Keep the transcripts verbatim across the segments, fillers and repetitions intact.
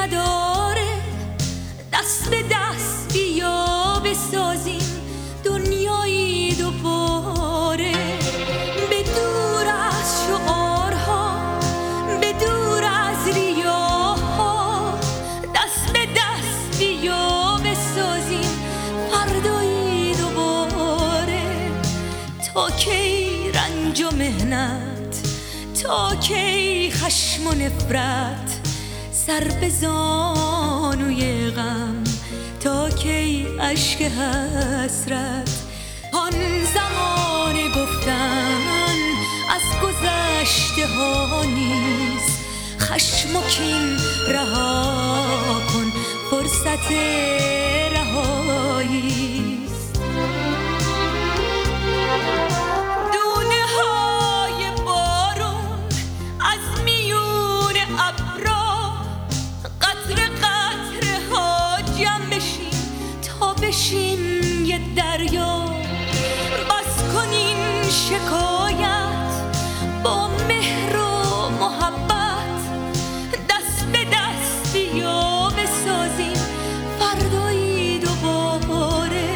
نداره. دست به دست بیا بسازیم دنیایی دوباره، به دور از شعارها، به دور از ریاها. دست به دست بیا بسازیم فردایی دوباره. تا کی رنج و مهنت، تا کی خشم و نفرت، سر به زانوی غم، تا کی اشک حسرت. آن زمان گفتن از گذشته ها نیست، خشم و کین رها کن، فرصت رهایی است. دونه های بارون از میون ابرا، قطره قطره ها جمع بشیم تا بشیم یه دریا. بس کنین شکایت با مهر و محبت، دست به دست بیا بسازیم فردایی دوباره.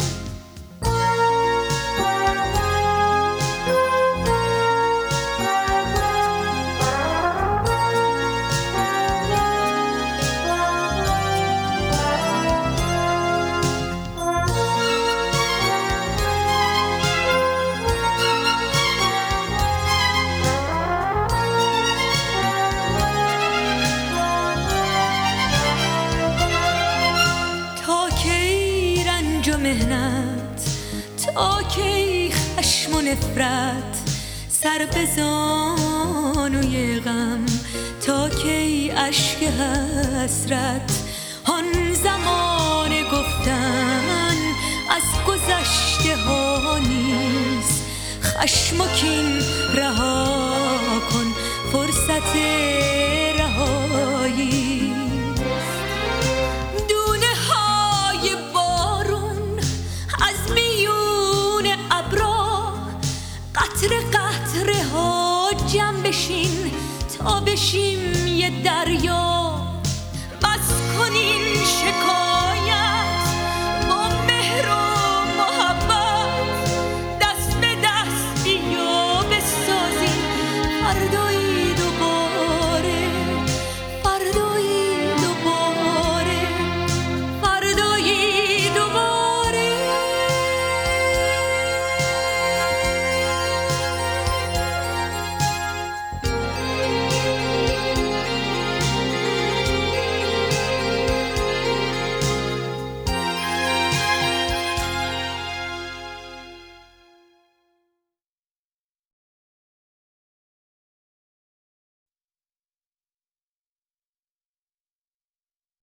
مهنت، تا کی خشم و نفرت، سر به زانوی غم، تا کی اشک حسرت. آن زمان گفتن از گذشته ها نیست، خشم و کین رها کن، فرصت رهایی.